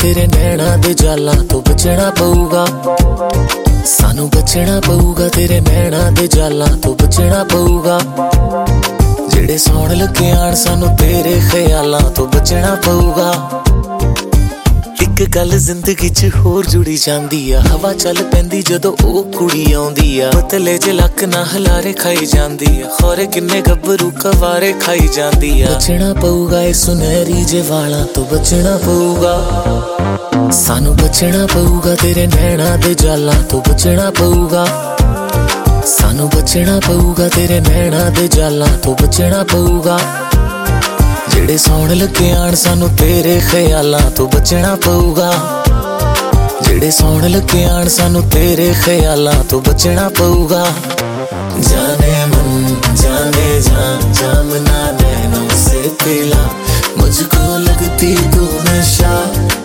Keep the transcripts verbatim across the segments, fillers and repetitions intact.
तेरे नैना दे जालां तो बचना पऊगा, सानू बचना पऊगा, तेरे नैना दे जालां तो बचना पऊगा। जेड़े सौण लगे आण सानू तेरे ख्यालां तो बचना पऊगा। एक गल जिंदगी च होर जुड़ी जांदी आ, हवा चल पैंदी जदों ओ कुड़ी आउंदी आ। पतले जे लक ना हलारे खाई जांदी आ, खौरे किन्ने गब्बरू कवारे खाई जांदी आ। बचना पऊगा ए सुनहरी जे वालां तो बचना पऊगा, सानू बचना पऊगा, तेरे नैना दे जालां तो बचना पऊगा। सानू बचना पऊगा, तेरे नैना दे जालां तो बचना पऊगा। जेड़े सौण लगे आण सानू तेरे ख्यालां तो बचना पऊगा, जेड़े सौण लगे आण सानू तेरे ख्यालां तो बचना पऊगा। जाने मन जाने जान जामना नैनों से पिला, मुझको लगती तू नशा।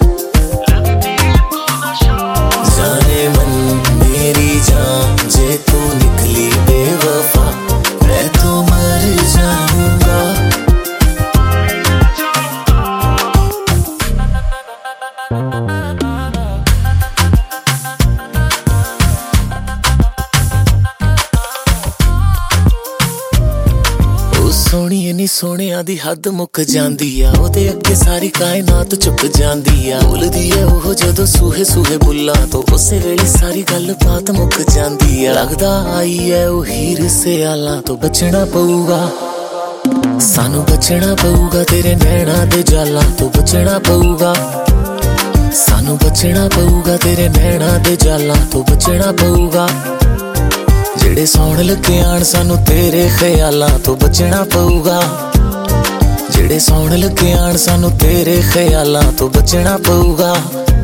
जाने मन मेरी जान जे तू निकली बेवफा, मैं तो मर जाऊंगा। सोहणीए नी सोहणिया दी हद मुक जांदी आ, ओदे अगे सारी कायनात चुक जांदी आ। बोलदी ऐ ओह जदों सूहे सूहे बुल्लां तो उसे वेले सारी गल बात मुक जांदी आ। लगदा आई ऐ ओह हीर सियालां तो बचना पऊगा, सानू बचना पऊगा, तेरे नैना दे जालां तो बचना पऊगा। सानू बचना पऊगा, तेरे नैना दे जालां तो बचना पऊगा। जेड़े सौण लगे आण सानू तेरे ख्यालां तो बचना पऊगा, जेड़े सौण लगे आण सानू तेरे ख्यालां तो बचना पऊगा।